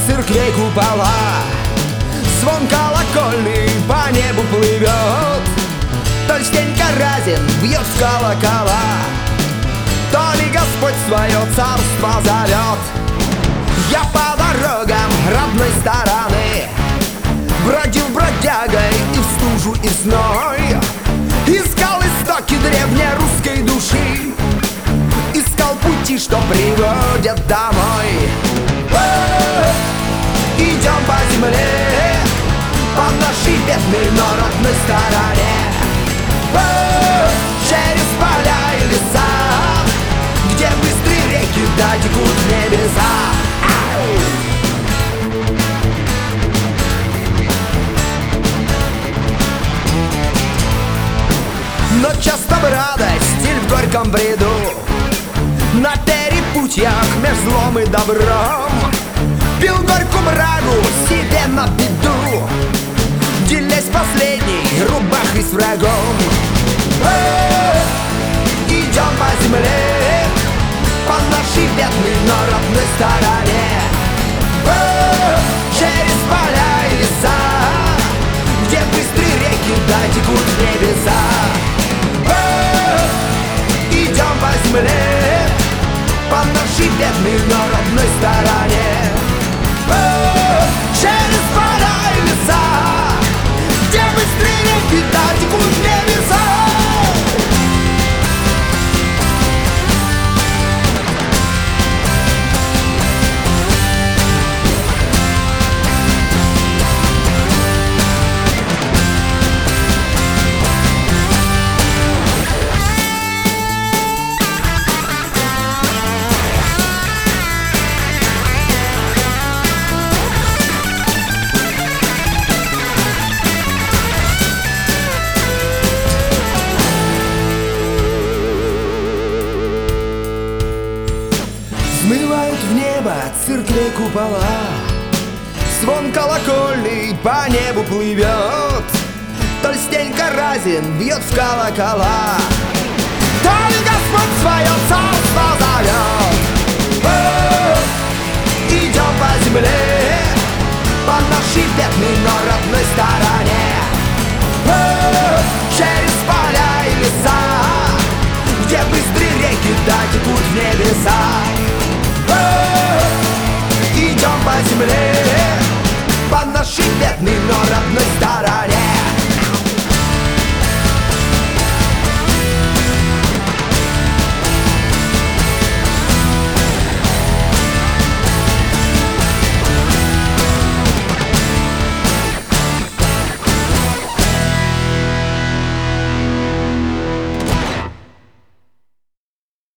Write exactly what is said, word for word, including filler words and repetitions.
церквей купола, звон колокольный по небу плывет. То ли стенька разин бьет в колокола, то ли Господь свое царство зовет. Я по дорогам родной стороны бродил бродягой и в стужу, и в зной, искал истоки древнерусской души, искал пути, что приводят домой. Идем по земле, по нашей бедной, но родной стороне, через поля и леса, где быстрые реки да текут в небеса. Но часто в радость или в горьком бреду, на перепутьях меж злом и добром, пил горькую брагу себе на беду, делясь последней рубахой с врагом. Идем по земле, по нашей бедной, но родной стороне, через поля и леса, где быстрые реки да текут в небеса. Идем по земле, по нашей бедной, но родной стороне, через поля и леса, где быстрее реки да текут в небеса. Смывают в небо церквей купола, звон колокольный по небу плывет. То ли стенька разин бьет в колокола, то ли Господь свое царство зовет. Идем по земле, по нашей бедной, но родной стороне, через поля и леса, где быстрые реки да текут в небеса. Идем по земле, по нашей бедной, но родной